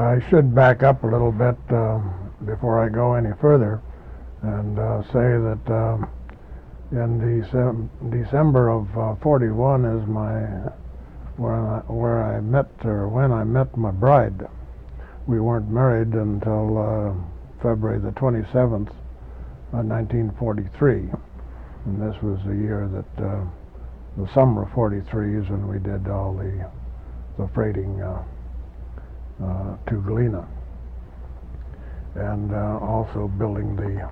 I should back up a little bit before I go any further and say that in December of 41 is where I met, or when I met my bride. We weren't married until February the 27th, 1943, and this was the year that the summer of 43 is when we did all the freighting to Galena, and also building the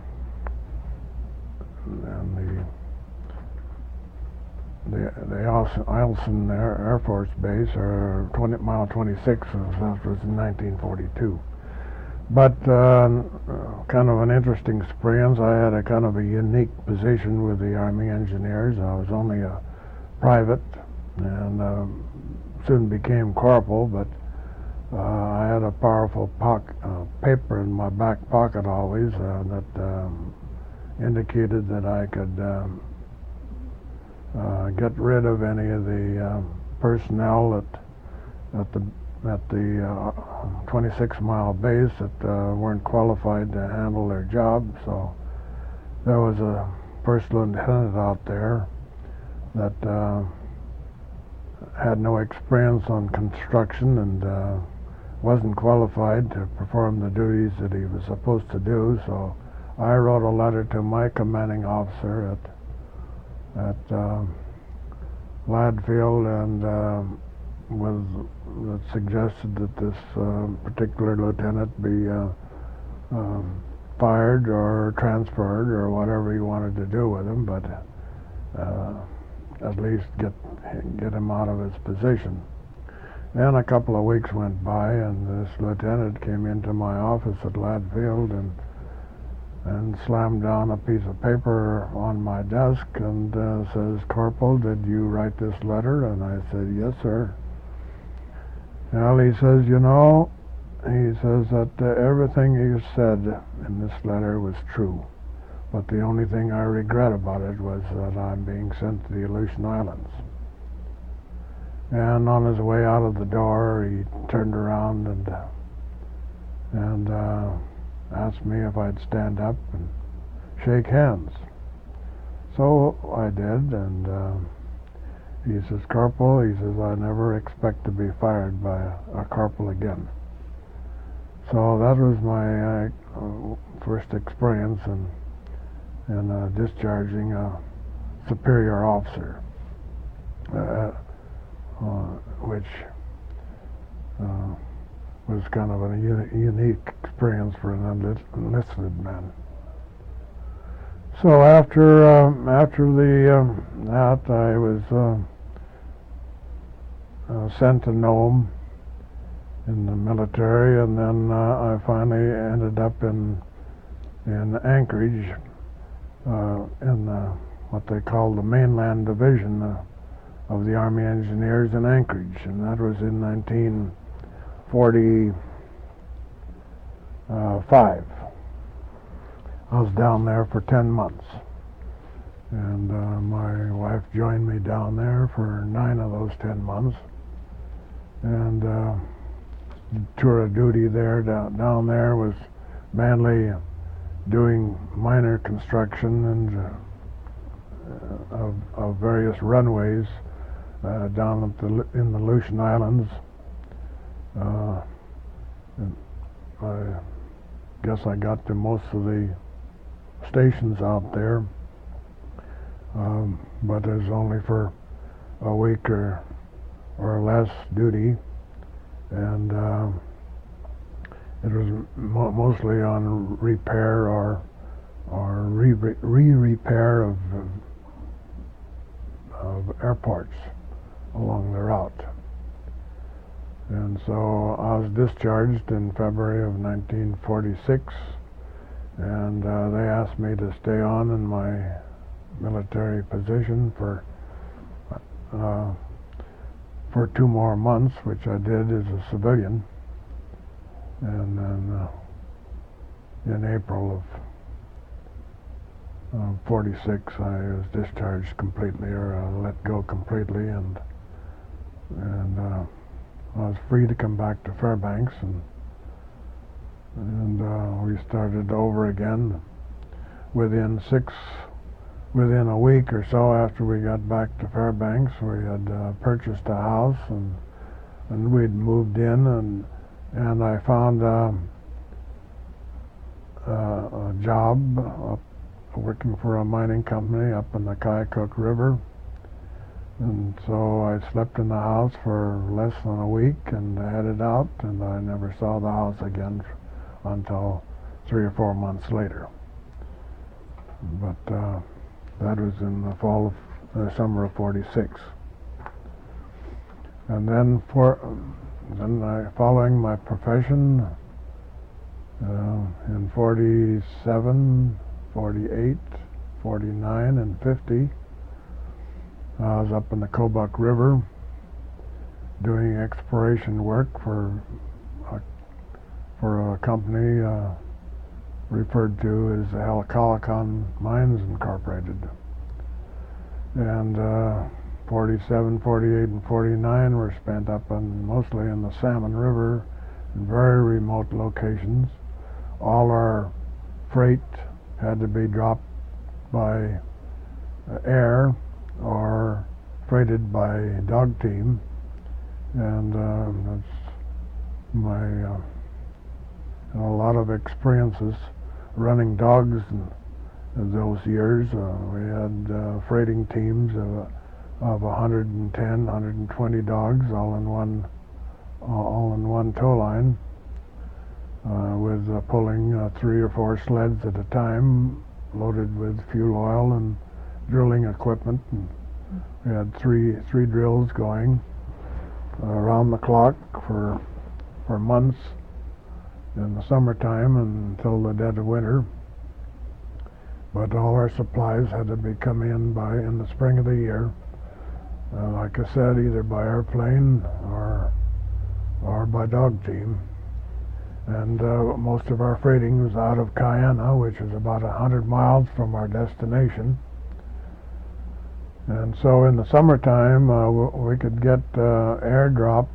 Eielson Air Force Base, or Mile 26, that was in 1942. But kind of an interesting experience. I had a kind of a unique position with the Army Engineers. I was only a private, and soon became corporal, but I had a powerful paper in my back pocket always that indicated that I could get rid of any of the personnel at the 26-mile base that weren't qualified to handle their job. So there was a first lieutenant out there that had no experience on construction and wasn't qualified to perform the duties that he was supposed to do. So I wrote a letter to my commanding officer at Ladfield, and that suggested that this particular lieutenant be fired or transferred or whatever he wanted to do with him, but at least get him out of his position. Then a couple of weeks went by, and this lieutenant came into my office at Ladfield and slammed down a piece of paper on my desk and says, "Corporal, did you write this letter?" And I said, "Yes, sir." Well, he says, he says that everything you said in this letter was true, but the only thing I regret about it was that I'm being sent to the Aleutian Islands. And on his way out of the door, he turned around and asked me if I'd stand up and shake hands. So I did, and he says, "Corporal," he says, "I never expect to be fired by a corporal again." So that was my first experience in discharging a superior officer, which was kind of a unique experience for an enlisted man. So after that, I was sent to Nome in the military, and then I finally ended up in Anchorage, in what they call the mainland division of the Army Engineers in Anchorage, and that was in 1945. I was down there for 10 months, and my wife joined me down there for 9 of those 10 months, and tour of duty there down there was mainly doing minor construction and of various runways down in the Aleutian Islands. I guess I got to most of the stations out there, but it was only for a week or less duty, and it was mostly on repair or re-repair of airports along the route. And so I was discharged in February of 1946, and they asked me to stay on in my military position for 2 more months, which I did as a civilian. And then in April of 46, I was discharged completely, or let go completely, and I was free to come back to Fairbanks and and we started over again. Within a week or so after we got back to Fairbanks, we had purchased a house, and we'd moved in, and I found a job working for a mining company up in the Kyaukuk River. And so I slept in the house for less than a week and headed out, and I never saw the house again until 3 or 4 months later. But that was in the summer of '46. And then following my profession in '47, '48, '49, and '50, I was up in the Kobuk River doing exploration work for a company referred to as Helicon Mines Incorporated. And 47, 48, and 49 were spent up mostly in the Salmon River in very remote locations. All our freight had to be dropped by air or freighted by dog team, and that's my a lot of experiences running dogs in those years. We had freighting teams of 110, 120 dogs all in one tow line, with pulling 3 or 4 sleds at a time, loaded with fuel oil and drilling equipment. And we had three drills going around the clock for months in the summertime until the dead of winter. But all our supplies had to be come in in the spring of the year, like I said, either by airplane or by dog team. And most of our freighting was out of Kayana, which is about 100 miles from our destination. And so in the summertime, we could get airdrops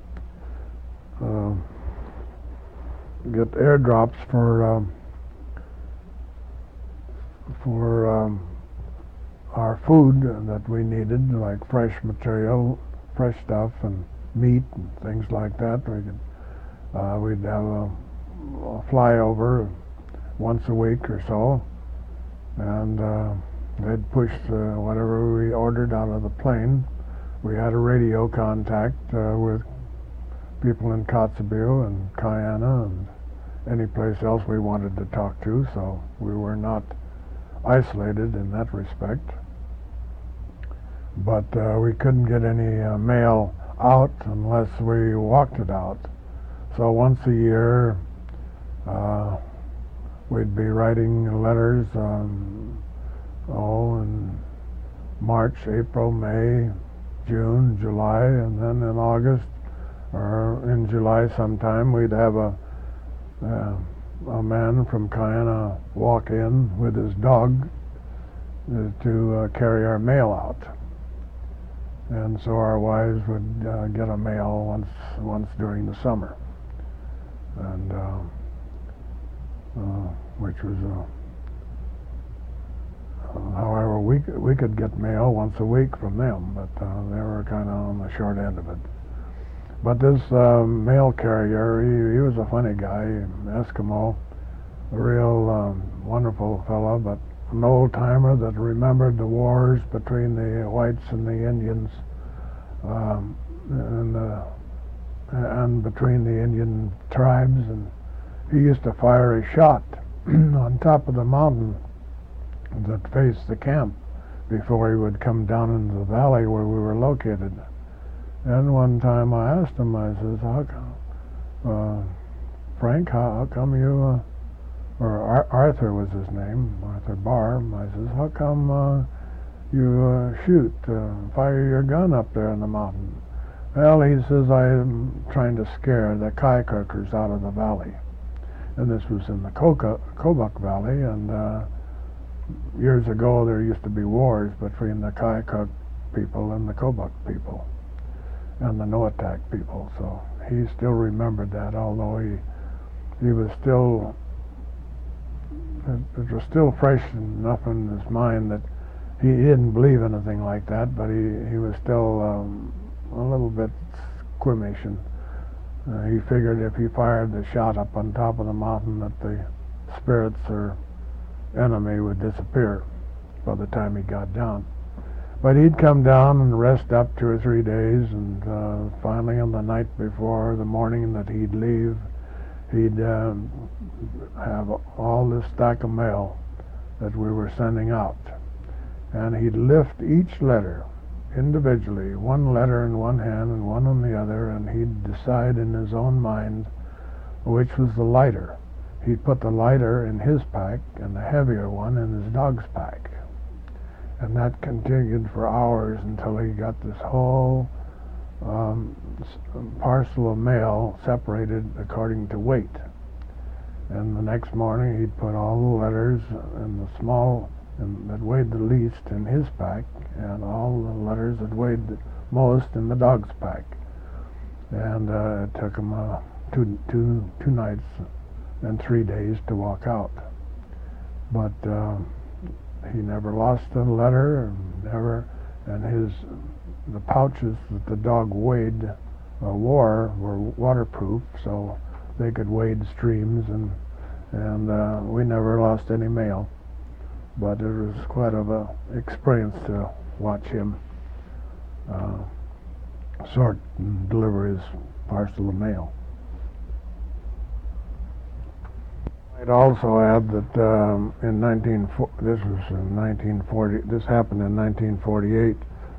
for our food that we needed, like fresh material, fresh stuff, and meat and things like that. We'd have a flyover once a week or so, and they'd push whatever we ordered out of the plane. We had a radio contact with people in Kotzebue and Kayana and any place else we wanted to talk to, so we were not isolated in that respect. But we couldn't get any mail out unless we walked it out. So once a year, we'd be writing letters in March, April, May, June, July, and then in August or in July sometime, we'd have a man from Kayana walk in with his dog to carry our mail out. And so our wives would get a mail once during the summer, and which was however, we could get mail once a week from them, but they were kind of on the short end of it. But this mail carrier, he was a funny guy, Eskimo, a real wonderful fellow, but an old-timer that remembered the wars between the whites and the Indians, and between the Indian tribes, and he used to fire a shot on top of the mountain that faced the camp before he would come down into the valley where we were located. And one time I asked him, I says, Frank, how come you, or Arthur was his name, Arthur Barr, I says, how come you fire your gun up there in the mountain? Well, he says, I'm trying to scare the Kyukers out of the valley. And this was in the Kobuk Valley, and years ago there used to be wars between the Kayukuk people and the Kobuk people and the Noatak people, so he still remembered that, although he was still, it was still fresh enough in his mind that he didn't believe anything like that, but he was still a little bit squeamish, and he figured if he fired the shot up on top of the mountain that the spirits or enemy would disappear by the time he got down. But he'd come down and rest up 2 or 3 days, and finally on the night before the morning that he'd leave, he'd have all this stack of mail that we were sending out, and he'd lift each letter individually, one letter in one hand and one on the other, and he'd decide in his own mind which was the lighter. He'd put the lighter in his pack and the heavier one in his dog's pack. And that continued for hours until he got this whole parcel of mail separated according to weight. And the next morning he'd put all the letters in the small that weighed the least in his pack, and all the letters that weighed the most in the dog's pack. And it took him two nights and 3 days to walk out. But he never lost a letter, and the pouches that the dog wore were waterproof, so they could wade streams, and we never lost any mail. But it was quite of a experience to watch him sort and deliver his parcel of mail. I'd also add that this happened in 1948.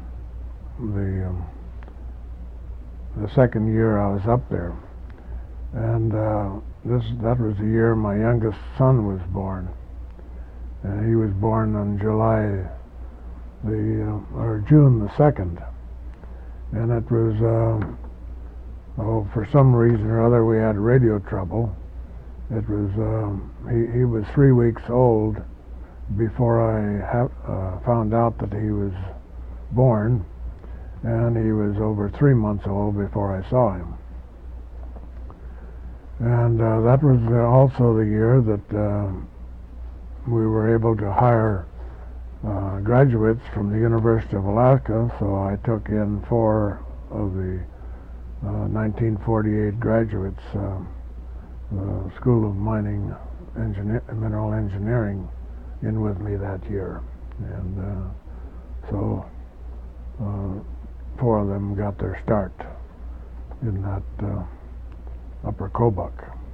The second year I was up there, and that was the year my youngest son was born. And he was born on June the 2nd, and it was for some reason or other we had radio trouble. It was he was 3 weeks old before I found out that he was born, and he was over 3 months old before I saw him. And that was also the year that we were able to hire graduates from the University of Alaska, so I took in 4 of the 1948 graduates, the School of Mining Mineral Engineering, in with me that year. And so 4 of them got their start in that Upper Kobuk.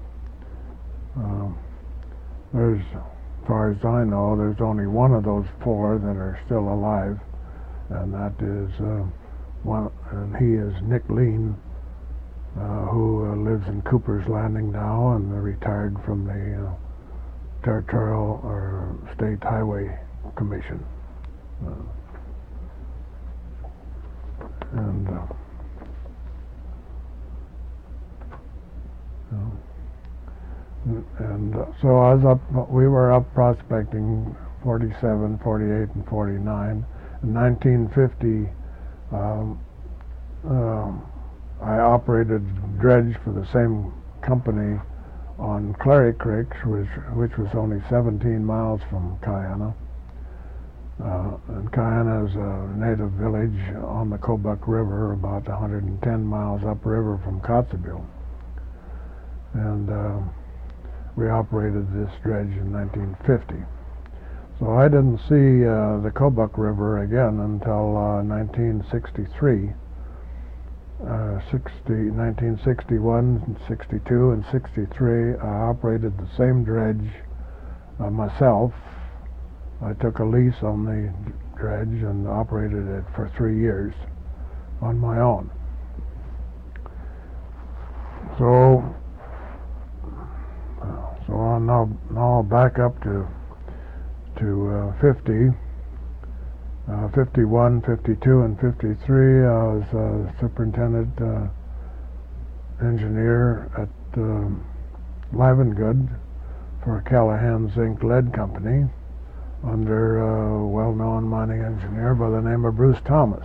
As far as I know, there's only one of those 4 that are still alive, and that is and he is Nick Lean, who lives in Cooper's Landing now and retired from the Territorial or State Highway Commission. So we were up prospecting 47, 48, and 49. In 1950, I operated dredge for the same company on Clary Creek, which was only 17 miles from Kayana. And Kayana is a native village on the Kobuk River, about 110 miles upriver from Kotzebue. And we operated this dredge in 1950. So I didn't see the Kobuk River again until 1963. 1961, 62, and 63, I operated the same dredge myself. I took a lease on the dredge and operated it for 3 years on my own. So I'll now back up to 50. 51, 52, and 53, I was superintendent engineer at Livengood for Callahan Zinc Lead Company under a well-known mining engineer by the name of Bruce Thomas.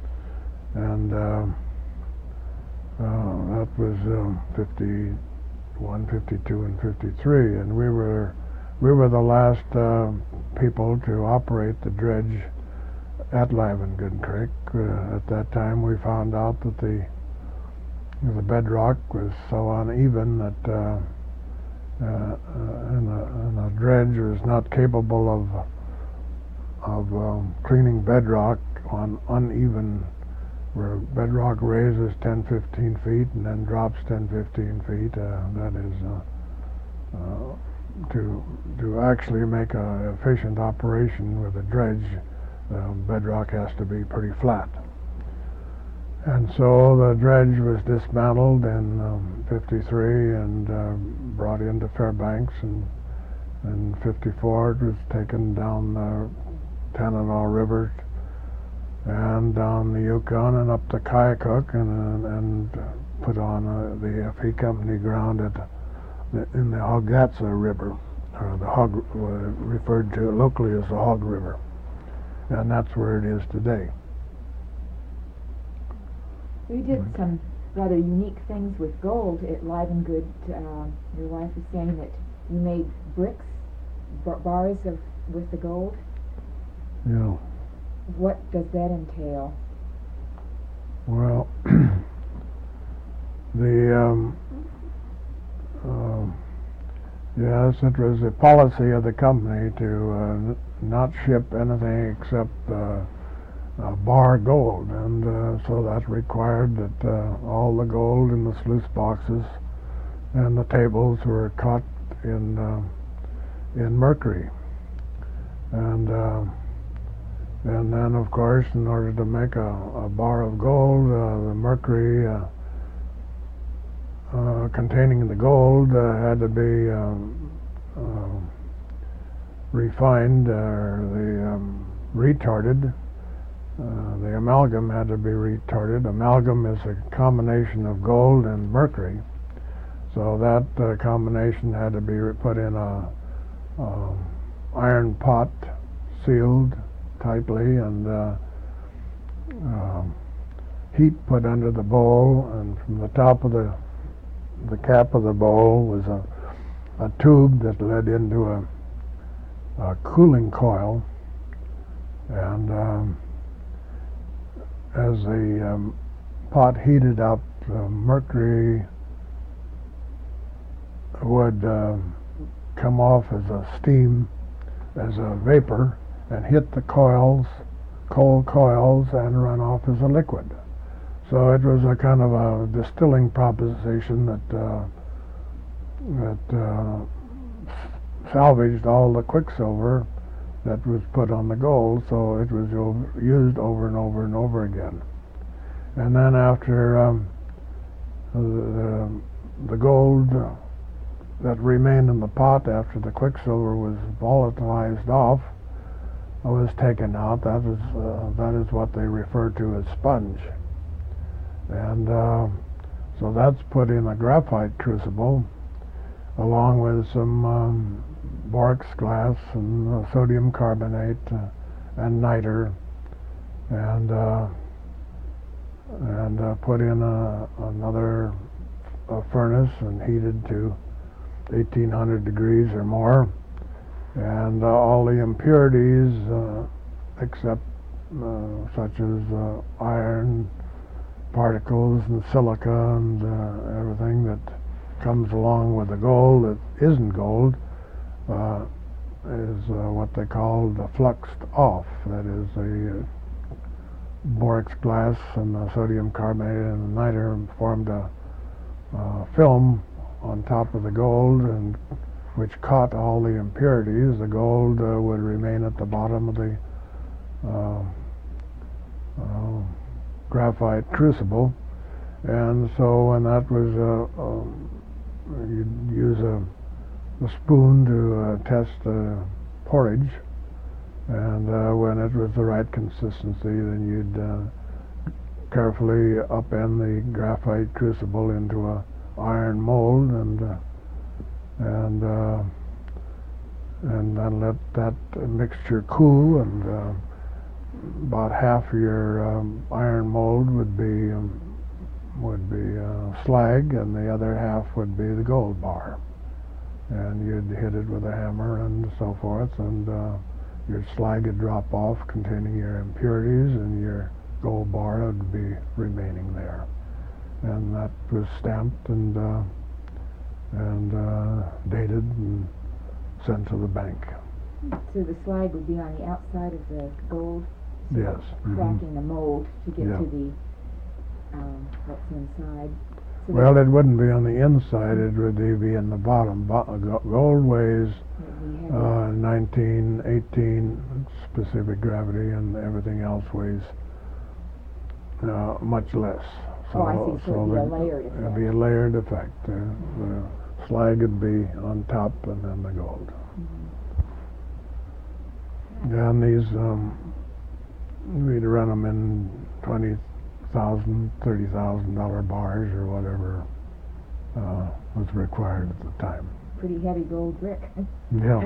And that was 51, 152 and 53, and we were the last people to operate the dredge at Livengood Creek. At that time, we found out that the bedrock was so uneven that and a dredge was not capable of cleaning bedrock on uneven, where bedrock raises 10-15 feet and then drops 10-15 feet. That is to actually make an efficient operation with a dredge, bedrock has to be pretty flat. And so the dredge was dismantled in 53 and brought into Fairbanks, and in 54 it was taken down the Tanana River and down the Yukon and up the Kayakuk and put on the FE Company ground in the Hogatsa River, or the Hog, referred to locally as the Hog River, and that's where it is today. We did some rather unique things with gold at Livengood. Your wife was saying that you made bricks, bars with the gold. Yeah. What does that entail? Well, yes, it was the policy of the company to not ship anything except bar gold, and so that required that all the gold in the sluice boxes and the tables were cut in mercury, and then of course, in order to make a bar of gold, the mercury containing the gold had to be refined, retarded. The amalgam had to be retarded. Amalgam is a combination of gold and mercury, so that combination had to be put in a iron pot, sealed tightly, and heat put under the bowl, and from the top of the cap of the bowl was a tube that led into a cooling coil, and as the pot heated up, mercury would come off as a steam, as a vapor, and hit the coils, cold coils, and run off as a liquid. So it was a kind of a distilling proposition that salvaged all the quicksilver that was put on the gold, so it was used over and over and over again. And then after the gold that remained in the pot after the quicksilver was volatilized off, was taken out. That is what they refer to as sponge. And so that's put in a graphite crucible, along with some borax glass and sodium carbonate and niter, and put in another furnace and heated to 1800 degrees or more, and all the impurities except such as iron particles and silica and everything that comes along with the gold that isn't gold is what they call the fluxed off. That is, the borax glass and the sodium carbonate and the niter formed a film on top of the gold, and which caught all the impurities. The gold would remain at the bottom of the graphite crucible, and so when that was you'd use a spoon to test the porridge, and when it was the right consistency, then you'd carefully upend the graphite crucible into a iron mold, and then let that mixture cool, and about half of your iron mold would be slag, and the other half would be the gold bar. And you'd hit it with a hammer and so forth, and your slag would drop off containing your impurities, and your gold bar would be remaining there. And that was stamped and dated and sent to the bank. So the slag would be on the outside of the gold? Yes. Cracking the mold to get Yeah. to the what's inside. So Well, it wouldn't be on the inside, it would be in the bottom. Gold weighs 19, 18 specific gravity, and everything else weighs much less. Oh, I see. So it'd be a layered effect. It'd be a layered effect. The slag would be on top, and then the gold. Yeah, and these, we'd run them in $20,000, $30,000 bars or whatever was required at the time. Pretty heavy gold brick. Yeah.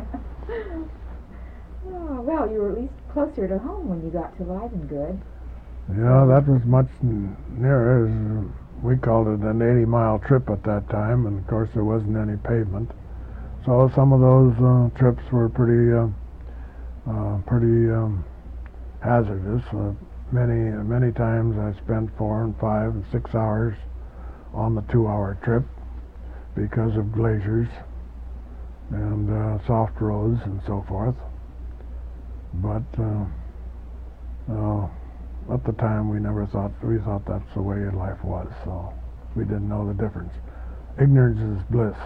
Oh, well, you were at least closer to home when you got to Live and Good. Yeah, that was much nearer. We called it an 80-mile trip at that time, and of course there wasn't any pavement. So some of those trips were pretty hazardous. Many times I spent 4 and 5 and 6 hours on the 2-hour trip because of glaciers and soft roads and so forth. But at the time we thought that's the way life was, so we didn't know the difference. Ignorance is bliss.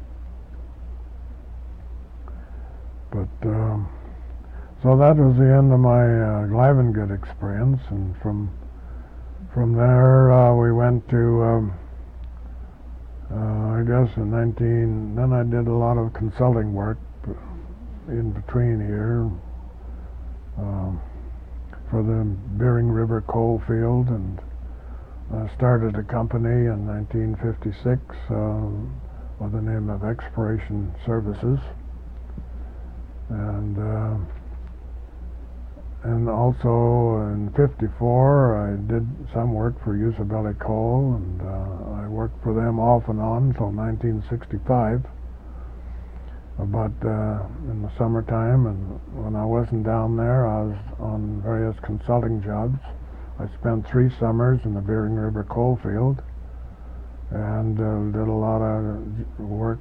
But so that was the end of my Gleivengood experience, and from there we went to I guess then I did a lot of consulting work in between here for the Bering River coal field, and started a company in 1956 with the name of Exploration Services, and also in '54 I did some work for Usabelli Coal, and I worked for them off and on until 1965. But in the summertime, and when I wasn't down there, I was on various consulting jobs. I spent 3 summers in the Bering River coal field, and did a lot of work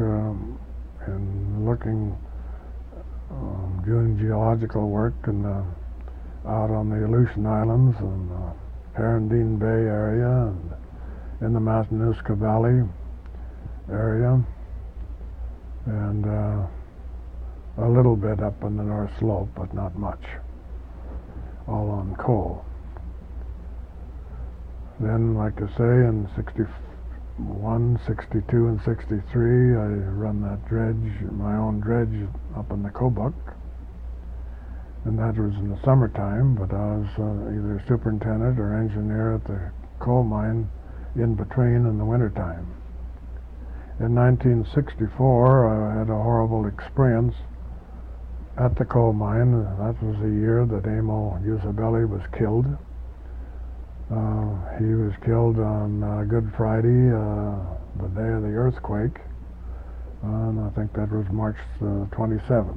in looking, doing geological work out on the Aleutian Islands and Herendeen Bay area, and in the Matanuska Valley area, and a little bit up on the North Slope, but not much, all on coal. Then, like I say, in 61, 62, and 63, I run that dredge, my own dredge, up in the Kobuk, and that was in the summertime, but I was either superintendent or engineer at the coal mine in between in the wintertime. In 1964, I had a horrible experience at the coal mine. That was the year that Emil Usabelli was killed. He was killed on Good Friday, the day of the earthquake, and I think that was March 27th.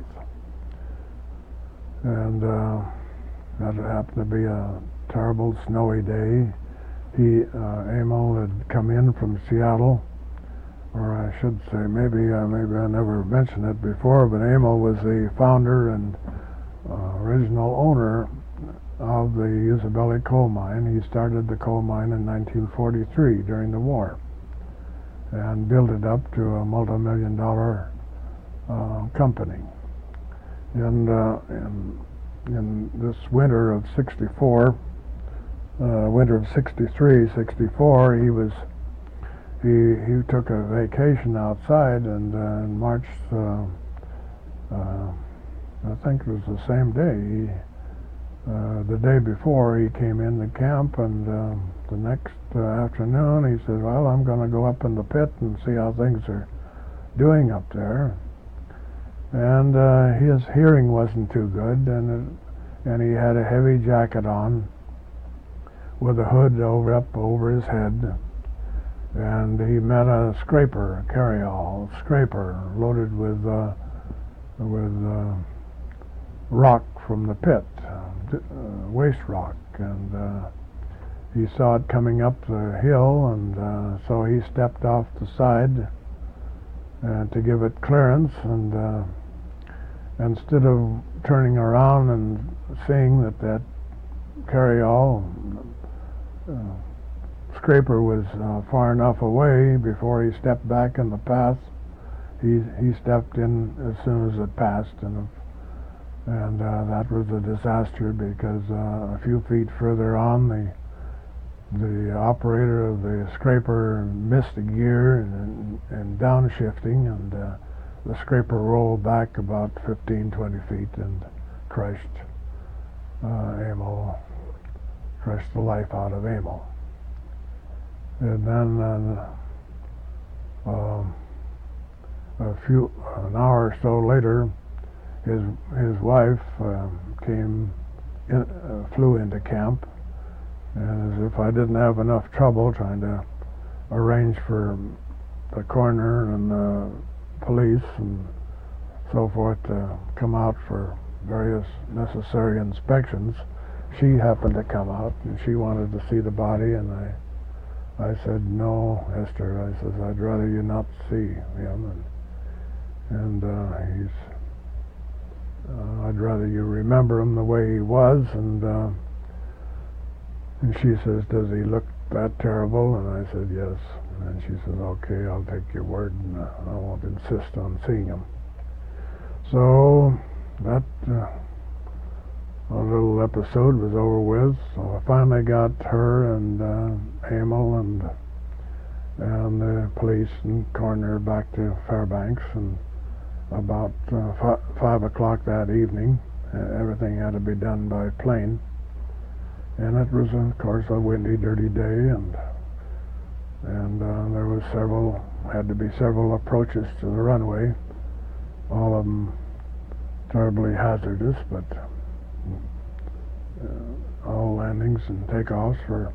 And that happened to be a terrible snowy day. Emil had come in from Seattle, or I should say, maybe I never mentioned it before, but Emil was the founder and original owner of the Usabelli coal mine. He started the coal mine in 1943 during the war, and built it up to a multi-million-dollar company. And in this winter of '64, winter of '63, '64, he took a vacation outside, and in March, I think it was the same day, the day before, he came in the camp, and the next afternoon he said, well, I'm going to go up in the pit and see how things are doing up there. And his hearing wasn't too good, and he had a heavy jacket on with a hood up over his head, and he met a scraper, a carryall scraper, loaded with rock from the pit, waste rock, and he saw it coming up the hill, and so he stepped off the side to give it clearance, and instead of turning around and seeing that carryall scraper was far enough away before he stepped back in the path, he stepped in as soon as it passed, and that was a disaster, because a few feet further on, the operator of the scraper missed a gear and downshifting, and the scraper rolled back about 15-20 feet and crushed Emil, crushed the life out of Emil. And then an hour or so later, his wife flew into camp, and as if I didn't have enough trouble trying to arrange for the coroner and the police and so forth to come out for various necessary inspections, she happened to come out, and she wanted to see the body, and I said, "No, Esther," I says, "I'd rather you not see him, and I'd rather you remember him the way he was." And she says, "Does he look that terrible?" And I said, "Yes." And she says, "Okay, I'll take your word, and I won't insist on seeing him." So that little episode was over with. So I finally got her and Emil and the police and coroner back to Fairbanks, and about 5 o'clock that evening, everything had to be done by plane, and it was, of course, a windy, dirty day, and there was had to be several approaches to the runway, all of them terribly hazardous, but all landings and takeoffs were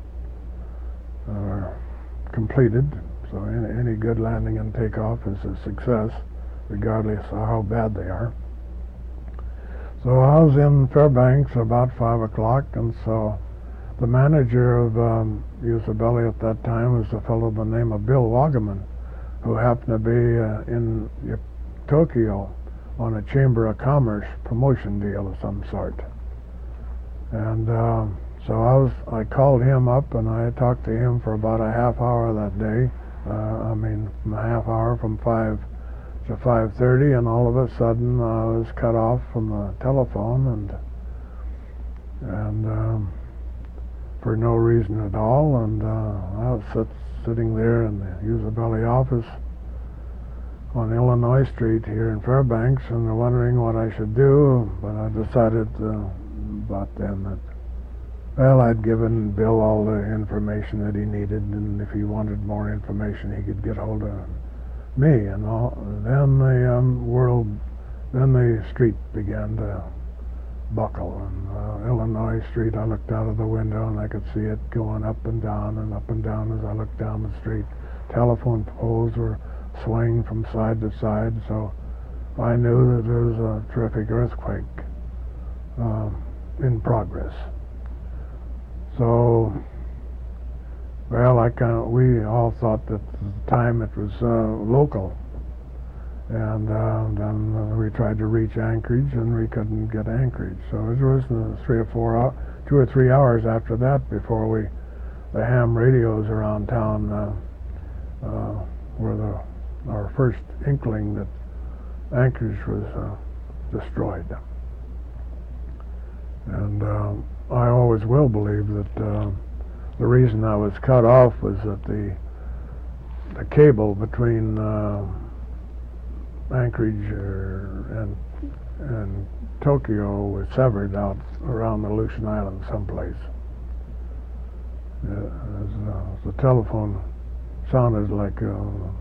completed. So any good landing and takeoff is a success, regardless of how bad they are. So I was in Fairbanks about 5 o'clock, and so the manager of Usabelli at that time was a fellow by the name of Bill Wagaman, who happened to be in Tokyo on a Chamber of Commerce promotion deal of some sort. And so I called him up, and I talked to him for about a half hour that day. A half hour from 5 to 5:30, and all of a sudden I was cut off from the telephone, and for no reason at all. And I was sitting there in the Usabelli office on Illinois Street here in Fairbanks, and wondering what I should do. But I decided about then that, well, I'd given Bill all the information that he needed, and if he wanted more information, he could get hold of me. And then the street began to buckle. And Illinois Street, I looked out of the window, and I could see it going up and down as I looked down the street. Telephone poles were swaying from side to side, so I knew that there was a terrific earthquake in progress. So, well, we all thought that at the time it was local, and then we tried to reach Anchorage, and we couldn't get Anchorage. So it was 2 or 3 hours after that before the ham radios around town were our first inkling that Anchorage was destroyed. And I always will believe that the reason I was cut off was that the cable between Anchorage and Tokyo was severed out around the Aleutian Islands someplace. The telephone sounded like a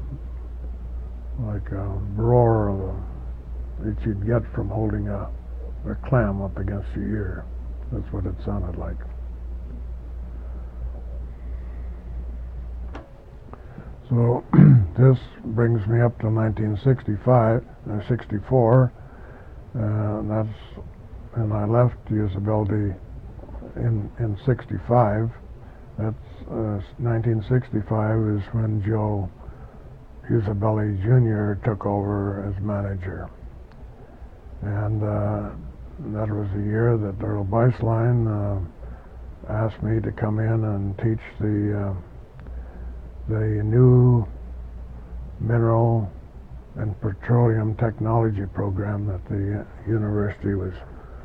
roar that you'd get from holding a clam up against your ear. That's what it sounded like. So this brings me up to 1965, 64. And I left usability in 65. That's 1965 is when Joe Usabelli Jr. took over as manager. And that was the year that Earl Beislein asked me to come in and teach the new mineral and petroleum technology program that the university was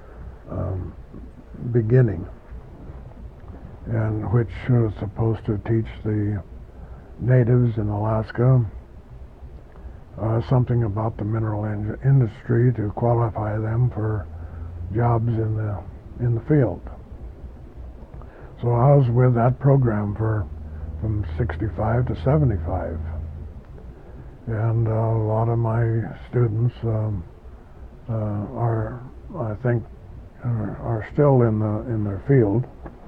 beginning, and which was supposed to teach the natives in Alaska something about the mineral industry to qualify them for jobs in the field. So I was with that program from 65 to 75. And a lot of my students are, I think, are still in their field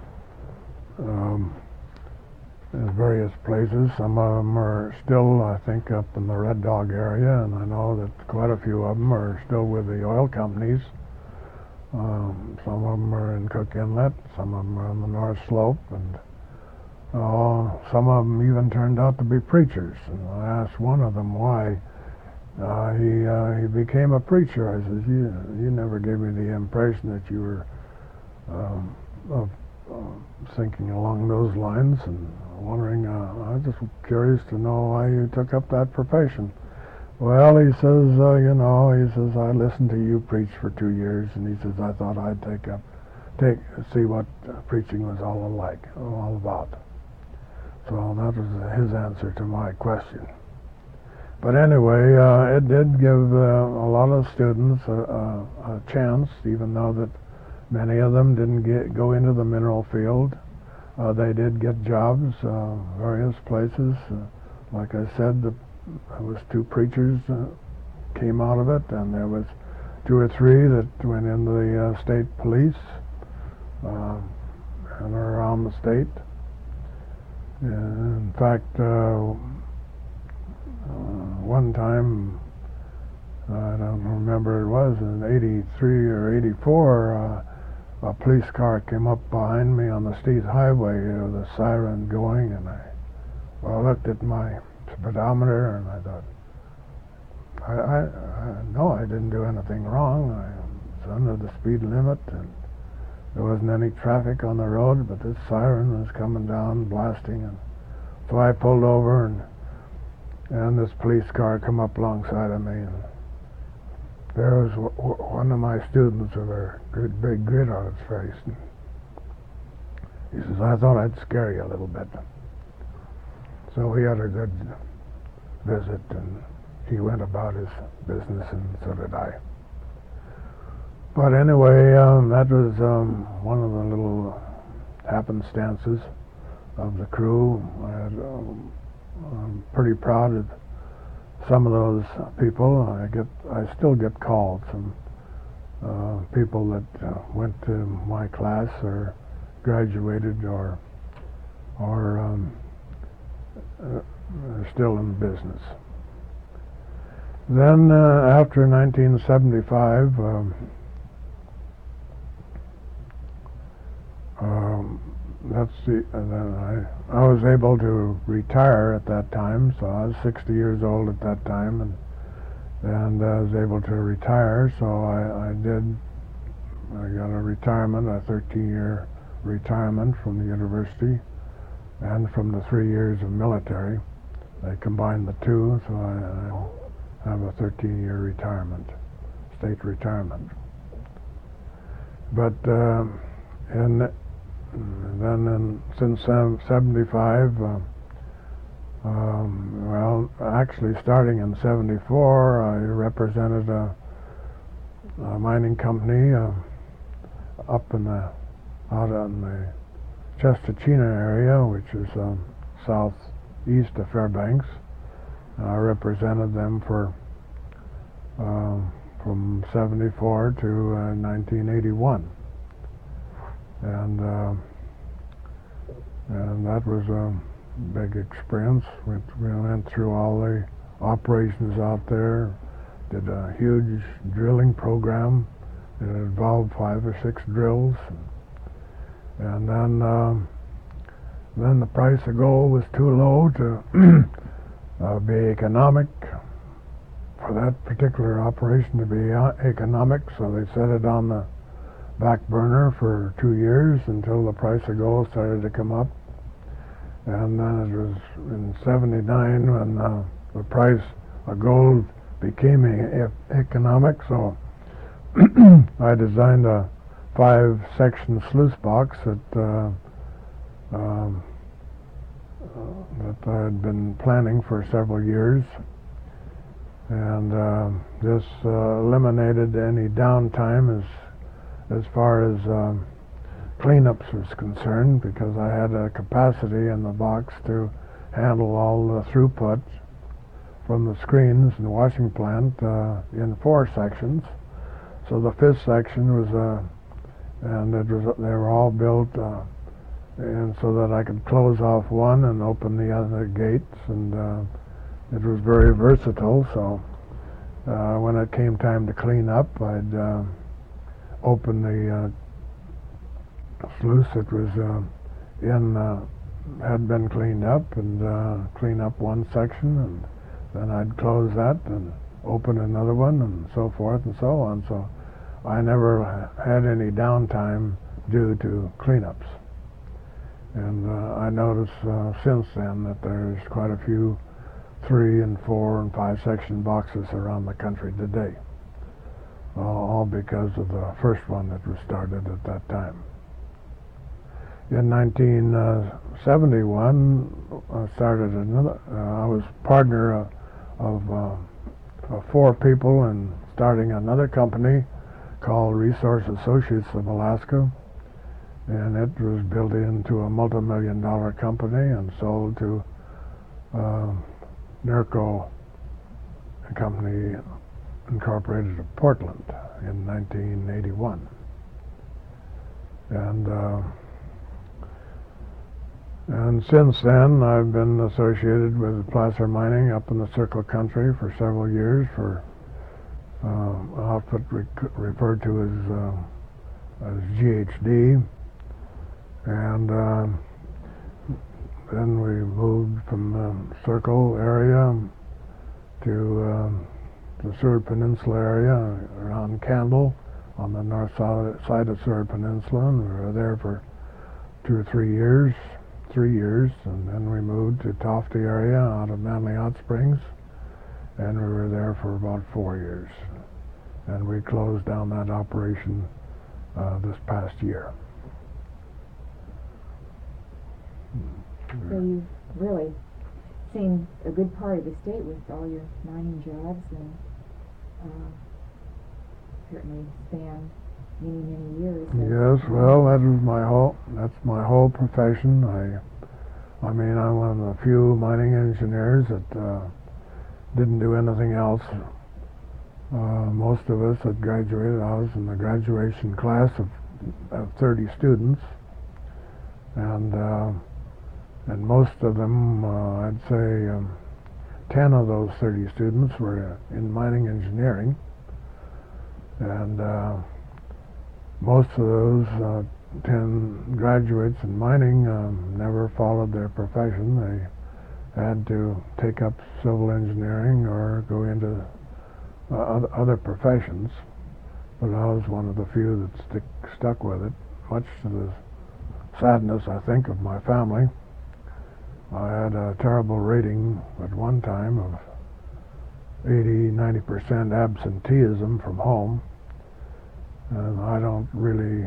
in various places. Some of them are still, I think, up in the Red Dog area, and I know that quite a few of them are still with the oil companies. Some of them are in Cook Inlet, some of them are on the North Slope, and some of them even turned out to be preachers. And I asked one of them why he became a preacher. I said, you never gave me the impression that you were thinking along those lines, and wondering, I was just curious to know why you took up that profession. Well, he says, he says, I listened to you preach for 2 years, and he says, I thought I'd see what preaching was all about. So that was his answer to my question. But anyway, it did give a lot of students a chance, even though that many of them didn't go into the mineral field. They did get jobs, various places. Like I said, there was 2 preachers came out of it, and there was 2 or 3 that went into the state police and around the state. In fact, one time, I don't remember, it was in 83 or 84, a police car came up behind me on the state highway with a siren going, and I looked at my speedometer and I thought, I know I didn't do anything wrong. I was under the speed limit, and there wasn't any traffic on the road, but this siren was coming down, blasting, and so I pulled over, and this police car come up alongside of me, and there was one of my students with a good big grin on his face. And he says, I thought I'd scare you a little bit. So he had a good visit, and he went about his business, and so did I. But anyway, that was one of the little happenstances of the crew. I'm pretty proud of some of those people. I still get calls from people that went to my class or graduated or are still in business. Then after 1975, then I was able to retire at that time, so I was 60 years old at that time, and I was able to retire, so I got a retirement, a 13-year retirement from the university and from the 3 years of military. They combined the two, so I have a 13-year retirement, state retirement. But since 75, well, actually starting in 74, I represented a mining company out in the Chestachina area, which is southeast of Fairbanks. I represented them for from 74 to 1981. And that was big experience. We went through all the operations out there, did a huge drilling program. It involved 5 or 6 drills, and then the price of gold was too low to be economic, for that particular operation to be economic, so they set it on the back burner for 2 years until the price of gold started to come up. And then it was in '79 when the price of gold became economic, so I designed a 5-section sluice box that I had been planning for several years, and this eliminated any downtime as far as cleanups was concerned, because I had a capacity in the box to handle all the throughput from the screens and washing plant in 4 sections. So the 5th section was and they were all built and so that I could close off one and open the other gates, and it was very versatile. So when it came time to clean up, I'd open the sluice that was had been cleaned up, and clean up one section, and then I'd close that and open another one, and so forth and so on. So I never had any downtime due to cleanups. And I noticed since then that there's quite a few 3 and 4 and 5 section boxes around the country today, all because of the first one that was started at that time. In 1971, I started another. I was partner of 4 people in starting another company called Resource Associates of Alaska, and it was built into a multi-million-dollar company and sold to NERCO Company Incorporated of Portland in 1981. And since then, I've been associated with placer mining up in the Circle Country for several years for an outfit referred to as GHD. And then we moved from the Circle area to the Seward Peninsula area around Candle on the north side of Seward Peninsula, and we were there for 2 or 3 years. 3 years, and then we moved to Tofte area out of Manly Hot Springs, and we were there for about 4 years, and we closed down that operation this past year. So you've really seen a good part of the state with all your mining jobs, and certainly spanned many years. Yes, well, that's my whole profession. I mean, I'm one of the few mining engineers that didn't do anything else. Most of us that graduated, I was in the graduation class of 30 students, and most of them, I'd say 10 of those 30 students were in mining engineering, and most of those 10 graduates in mining never followed their profession. They had to take up civil engineering or go into other professions. But I was one of the few that stuck with it, much to the sadness, I think, of my family. I had a terrible rating at one time of 80–90% absenteeism from home. And I don't really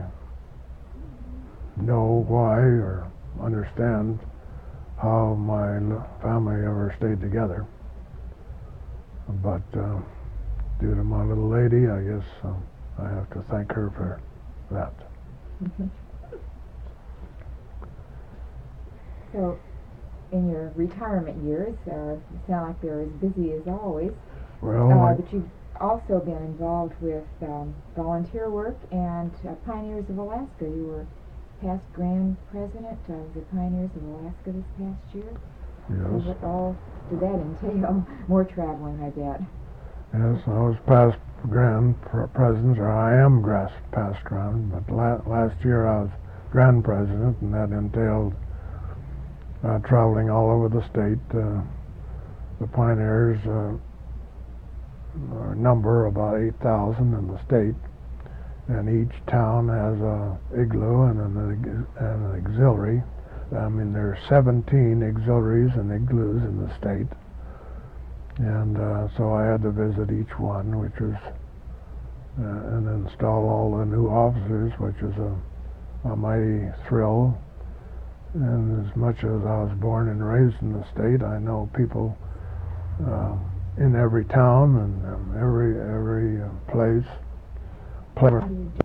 know why or understand how my family ever stayed together. But due to my little lady, I guess I have to thank her for that. So, in your retirement years, you sound like they're as busy as always. Well, but you've also been involved with volunteer work and Pioneers of Alaska. You were past Grand President of the Pioneers of Alaska this past year. So Yes. what all did that entail? More traveling, I bet. Yes, I was past Grand President, or I am past Grand, but last year I was Grand President, and that entailed traveling all over the state. The Pioneers number about 8,000 in the state, and each town has a igloo and an auxiliary. I mean, there are 17 auxiliaries and igloos in the state, and so I had to visit each one, which was and install all the new officers, which was a mighty thrill. And as much as I was born and raised in the state, I know people in every town and every place. How do you